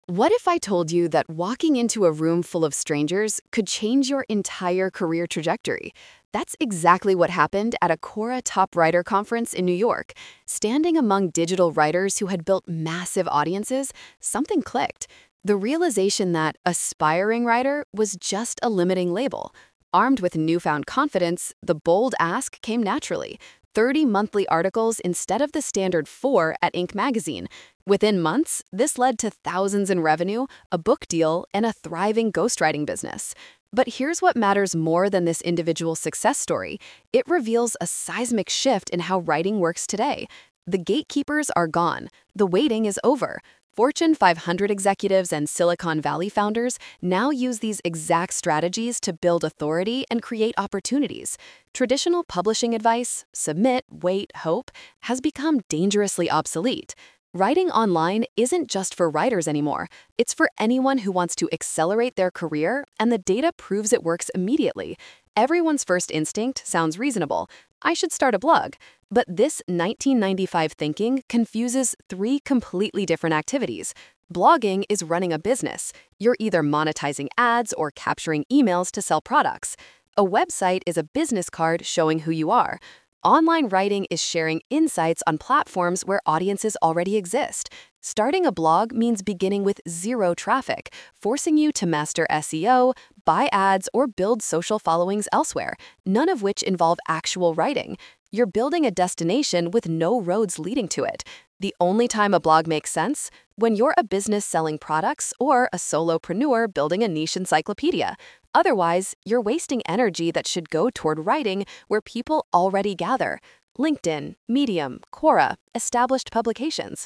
What if I told you that walking into a room full of strangers could change your entire career trajectory? That's exactly what happened at a Quora Top Writer Conference in New York. Standing among digital writers who had built massive audiences, something clicked. The realization that aspiring writer was just a limiting label. Armed with newfound confidence, the bold ask came naturally. 30 monthly articles instead of the standard 4 at Inc. magazine. Within months, this led to thousands in revenue, a book deal, and a thriving ghostwriting business. But here's what matters more than this individual success story. It reveals a seismic shift in how writing works today. The gatekeepers are gone. The waiting is over. Fortune 500 executives and Silicon Valley founders now use these exact strategies to build authority and create opportunities. Traditional publishing advice, submit, wait, hope, has become dangerously obsolete. Writing online isn't just for writers anymore. It's for anyone who wants to accelerate their career, and the data proves it works immediately. Everyone's first instinct sounds reasonable. I should start a blog. But this 1995 thinking confuses three completely different activities. Blogging is running a business. You're either monetizing ads or capturing emails to sell products. A website is a business card showing who you are. Online writing is sharing insights on platforms where audiences already exist. Starting a blog means beginning with zero traffic, forcing you to master SEO, buy ads, or build social followings elsewhere, none of which involve actual writing. You're building a destination with no roads leading to it. The only time a blog makes sense? When you're a business selling products or a solopreneur building a niche encyclopedia. Otherwise, you're wasting energy that should go toward writing where people already gather. LinkedIn, Medium, Quora, established publications.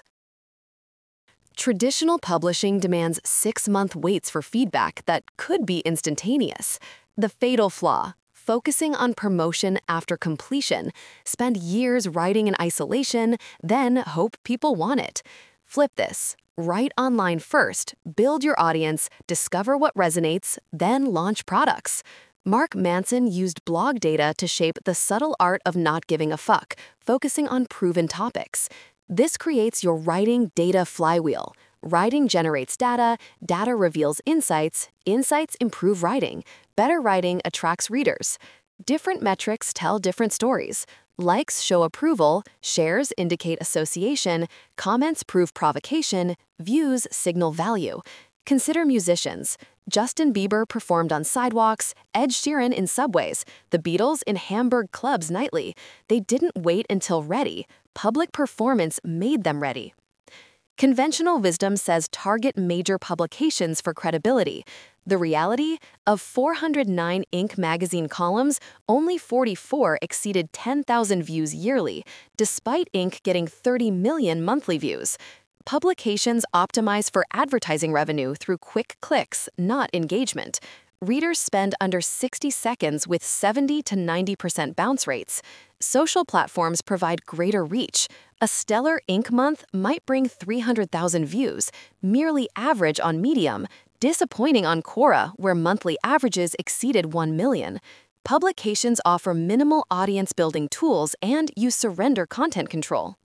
Traditional publishing demands 6-month waits for feedback that could be instantaneous. The fatal flaw: focusing on promotion after completion. Spend years writing in isolation, then hope people want it. Flip this. Write online first, build your audience, discover what resonates, then launch products. Mark Manson used blog data to shape the subtle art of not giving a fuck, focusing on proven topics. This creates your writing data flywheel. Writing generates data, data reveals insights, insights improve writing, better writing attracts readers. Different metrics tell different stories. Likes show approval, shares indicate association, comments prove provocation, views signal value. Consider musicians. Justin Bieber performed on sidewalks, Ed Sheeran in subways, the Beatles in Hamburg clubs nightly. They didn't wait until ready. Public performance made them ready. Conventional wisdom says target major publications for credibility. The reality? Of 409 Inc. magazine columns, only 44 exceeded 10,000 views yearly, despite Inc. getting 30 million monthly views. Publications optimize for advertising revenue through quick clicks, not engagement. Readers spend under 60 seconds with 70 to 90% bounce rates. Social platforms provide greater reach. A stellar Inc. month might bring 300,000 views, merely average on Medium, disappointing on Quora, where monthly averages exceeded 1 million. Publications offer minimal audience-building tools and you surrender content control.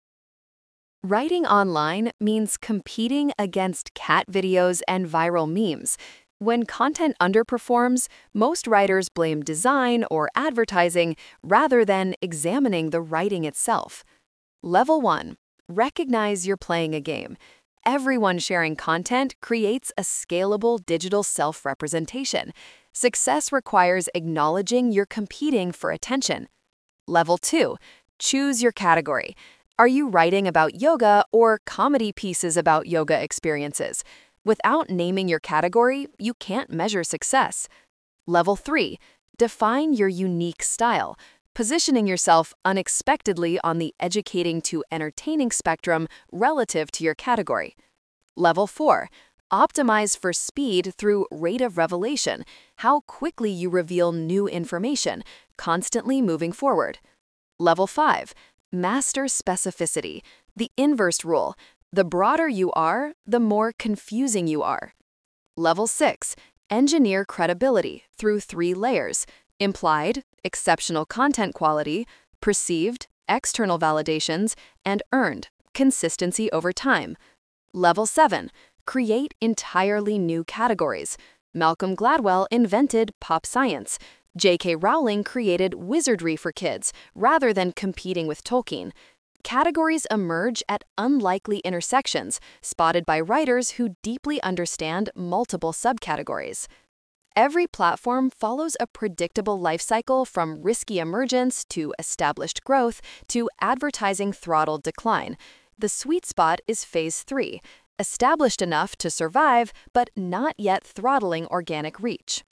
Writing online means competing against cat videos and viral memes. When content underperforms, most writers blame design or advertising rather than examining the writing itself. Level 1. Recognize you're playing a game. Everyone sharing content creates a scalable digital self-representation. Success requires acknowledging you're competing for attention. Level 2. Choose your category. Are you writing about yoga or comedy pieces about yoga experiences? Without naming your category, you can't measure success. Level 3. Define your unique style, positioning yourself unexpectedly on the educating to entertaining spectrum relative to your category. Level 4. Optimize for speed through rate of revelation, how quickly you reveal new information, constantly moving forward. Level 5. Master specificity, the inverse rule. The broader you are, the more confusing you are. Level 6. Engineer credibility through 3 layers: implied, exceptional content quality; perceived, external validations; and earned, consistency over time. Level 7. create entirely new categories. Malcolm Gladwell invented pop science. J.K. Rowling created wizardry for kids, rather than competing with Tolkien. Categories emerge at unlikely intersections, spotted by writers who deeply understand multiple subcategories. Every platform follows a predictable life cycle from risky emergence to established growth to advertising throttled decline. The sweet spot is phase 3, established enough to survive, but not yet throttling organic reach.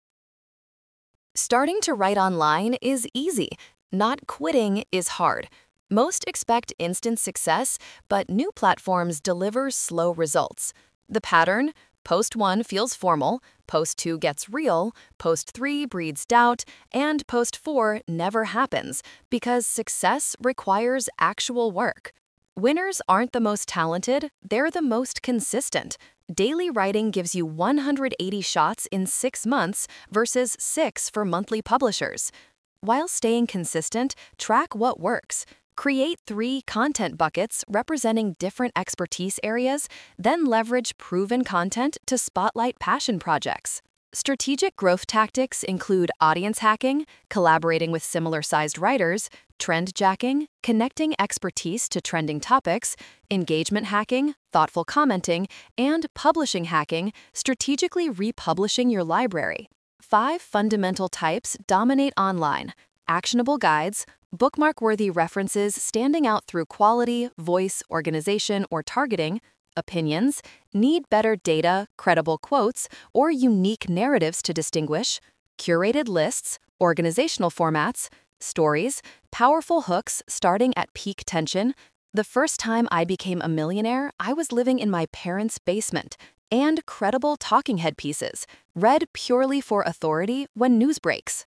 Starting to write online is easy. Not quitting is hard. Most expect instant success, but new platforms deliver slow results. The pattern: post 1 feels formal, post 2 gets real, post 3 breeds doubt, and post 4 never happens because success requires actual work. Winners aren't the most talented, they're the most consistent. Daily writing gives you 180 shots in 6 months versus 6 for monthly publishers. While staying consistent, track what works. Create 3 content buckets representing different expertise areas, then leverage proven content to spotlight passion projects. Strategic growth tactics include audience hacking, collaborating with similar-sized writers, trend jacking, connecting expertise to trending topics, engagement hacking, thoughtful commenting, and publishing hacking, strategically republishing your library. 5 fundamental types dominate online: actionable guides, bookmark-worthy references standing out through quality, voice, organization, or targeting; opinions, need better data, credible quotes, or unique narratives to distinguish; curated lists, organizational formats; stories, powerful hooks starting at peak tension. The first time I became a millionaire, I was living in my parents' basement; and credible talking head pieces, read purely for authority when news breaks.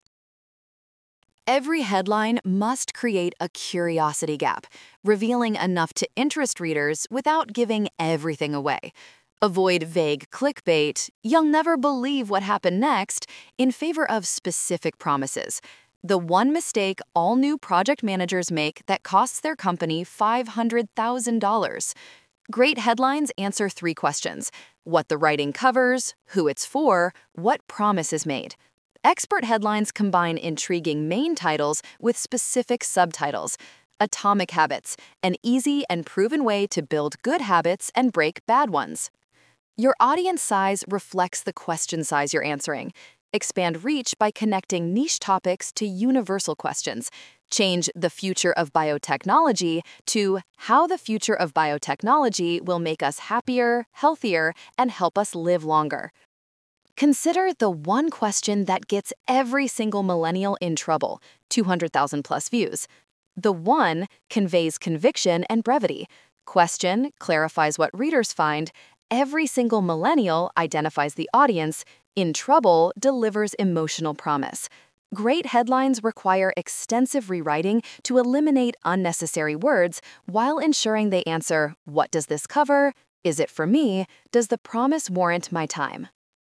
Every headline must create a curiosity gap, revealing enough to interest readers without giving everything away. Avoid vague clickbait, "you'll never believe what happened next," in favor of specific promises. The one mistake all new project managers make that costs their company $500,000. Great headlines answer 3 questions: what the writing covers, who it's for, what promise is made. Expert headlines combine intriguing main titles with specific subtitles. Atomic Habits, an easy and proven way to build good habits and break bad ones. Your audience size reflects the question size you're answering. Expand reach by connecting niche topics to universal questions. Change "the future of biotechnology" to "how the future of biotechnology will make us happier, healthier, and help us live longer." Consider the one question that gets every single millennial in trouble: 200,000 plus views. The one conveys conviction and brevity. Question clarifies what readers find. Every single millennial identifies the audience. In trouble delivers emotional promise. Great headlines require extensive rewriting to eliminate unnecessary words while ensuring they answer: what does this cover? Is it for me? Does the promise warrant my time?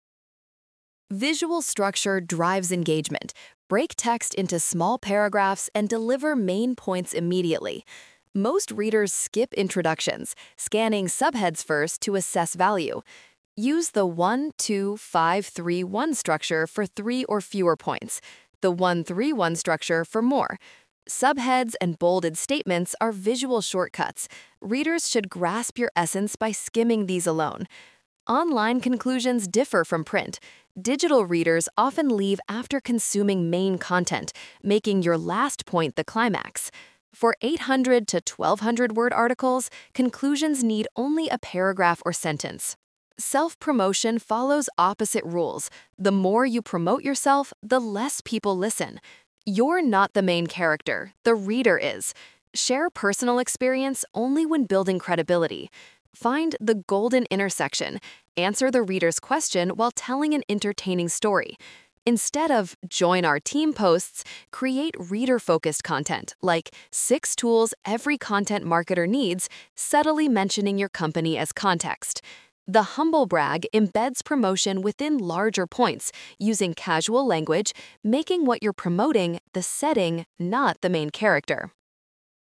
Visual structure drives engagement. Break text into small paragraphs and deliver main points immediately. Most readers skip introductions, scanning subheads first to assess value. Use the 1, 2, 5, 3, 1 structure for 3 or fewer points, the 1, 3, 1 structure for more. Subheads and bolded statements are visual shortcuts. Readers should grasp your essence by skimming these alone. Online conclusions differ from print. Digital readers often leave after consuming main content, making your last point the climax. For 800 to 1200 word articles, conclusions need only a paragraph or sentence. Self-promotion follows opposite rules. The more you promote yourself, the less people listen. You're not the main character, the reader is. Share personal experience only when building credibility. Find the golden intersection. Answer the reader's question while telling an entertaining story. Instead of "join our team" posts, create reader-focused content like 6 tools every content marketer needs, subtly mentioning your company as context. The humble brag embeds promotion within larger points, using casual language, making what you're promoting the setting, not the main character.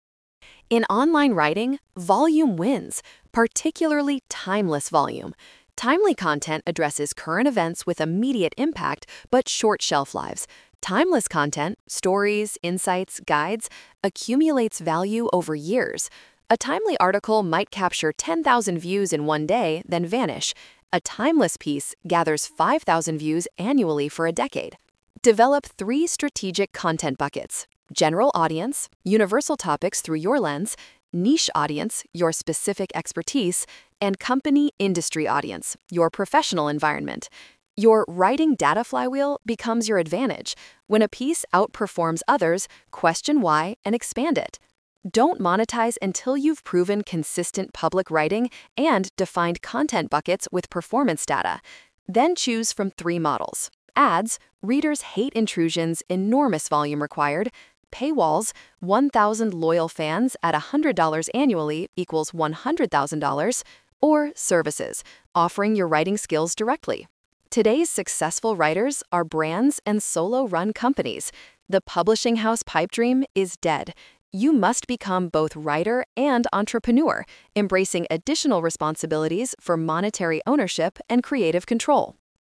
In online writing, volume wins, particularly timeless volume. Timely content addresses current events with immediate impact but short shelf lives. Timeless content, stories, insights, guides, accumulates value over years. A timely article might capture 10,000 views in one day, then vanish. A timeless piece gathers 5,000 views annually for a decade. Develop 3 strategic content buckets: general audience, universal topics through your lens, niche audience, your specific expertise, and company industry audience, your professional environment. Your writing data flywheel becomes your advantage. When a piece outperforms others, question why and expand it. Don't monetize until you've proven consistent public writing and defined content buckets with performance data. Then choose from 3 models. Ads, readers hate intrusions, enormous volume required. Paywalls, 1,000 loyal fans at $100 annually equals $100,000. Or services, offering your writing skills directly. Today's successful writers are brands and solo-run companies. The publishing house pipe dream is dead. You must become both writer and entrepreneur, embracing additional responsibilities for monetary ownership and creative control.